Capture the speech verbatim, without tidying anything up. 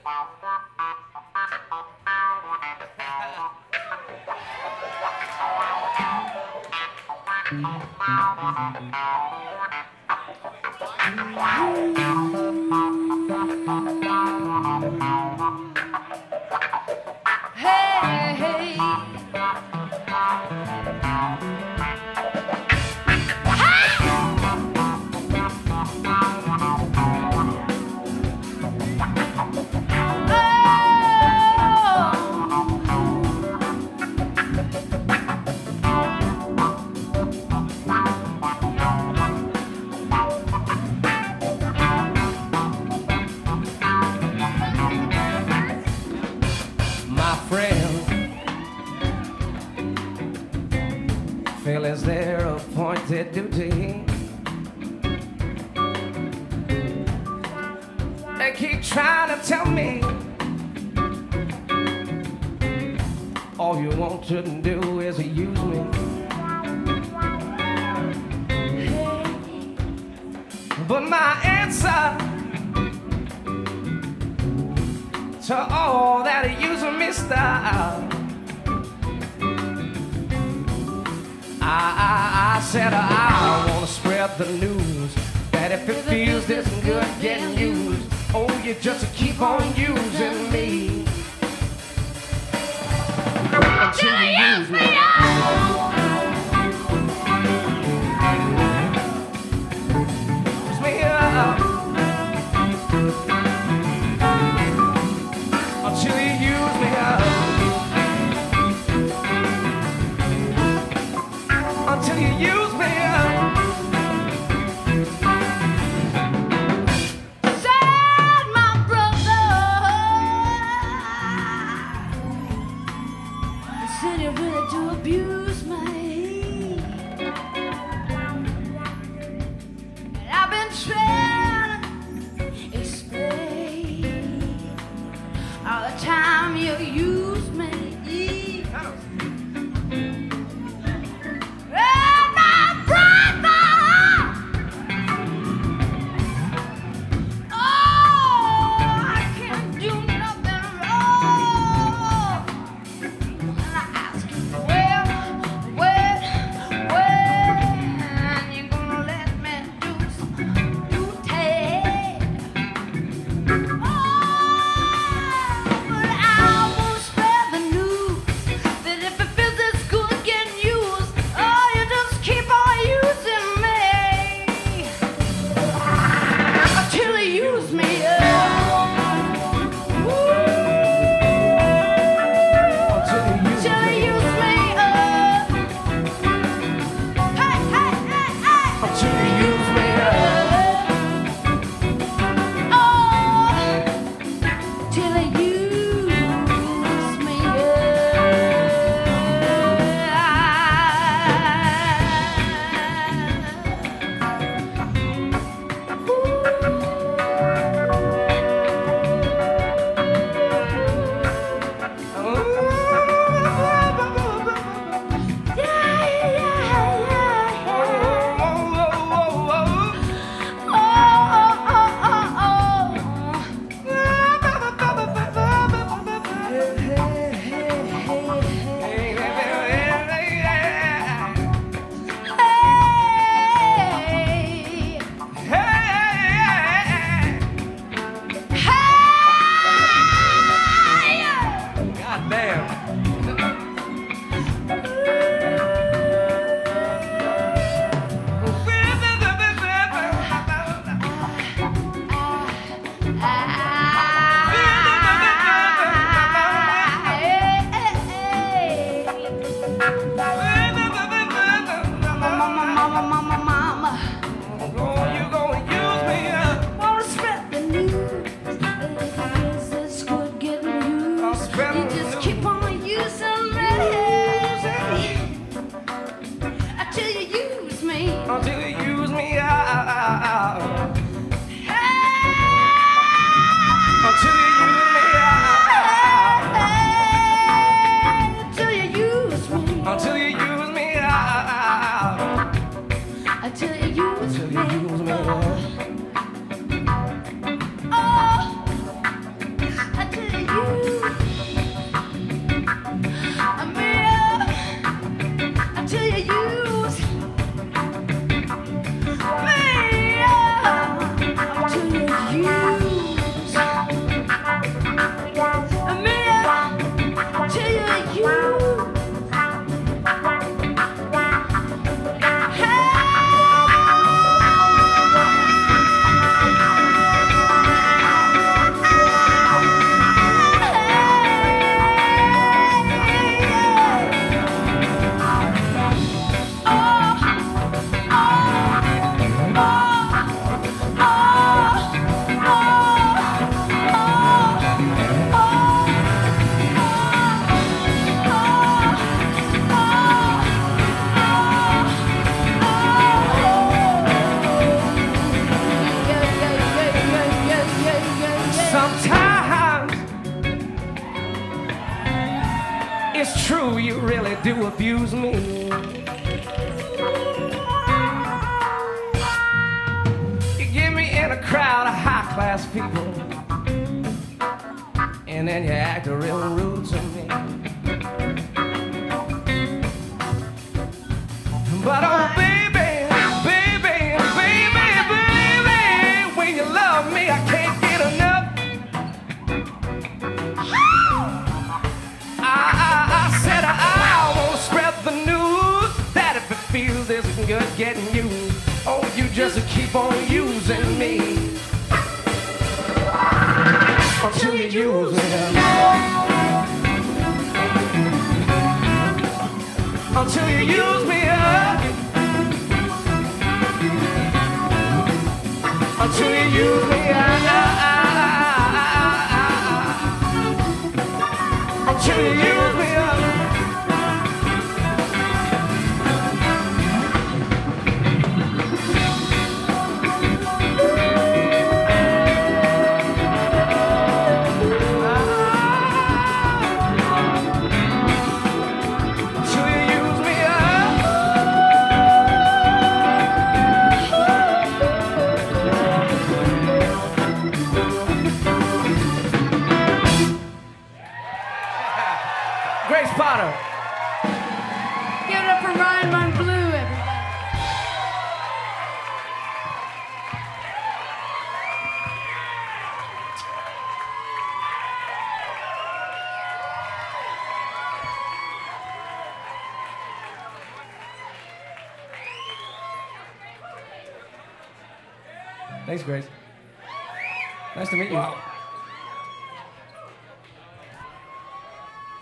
Feel as their appointed duty. They keep trying to tell me all you want to do is use me. But my answer to all that using me style, I, I, I said I want to spread the news that if it feels this good getting used, oh, you just keep on using me until you use me up. Use me up until you use me up. Until you use me up. Said my brother, I said you're ready to abuse me. And I've been trying to explain all the time you use me. Until you use me out. Until you use me out. Until you use me. Until you use me out. Until you use Until me. you use me out. Oh, true, you really do abuse me. You get me in a crowd of high-class people, and then you act real rude to me. But oh baby, baby, baby, baby, when you love me, I can't get enough. I, I, I said I won't spread the news that if it feels this good getting used, oh, you just keep on using me until you use me. Until you use me up. Until you use me up. Until you use me up. Grace Potter. Give it up for Ryan Mon Blue, everybody. Thanks, Grace. Nice to meet you. Wow.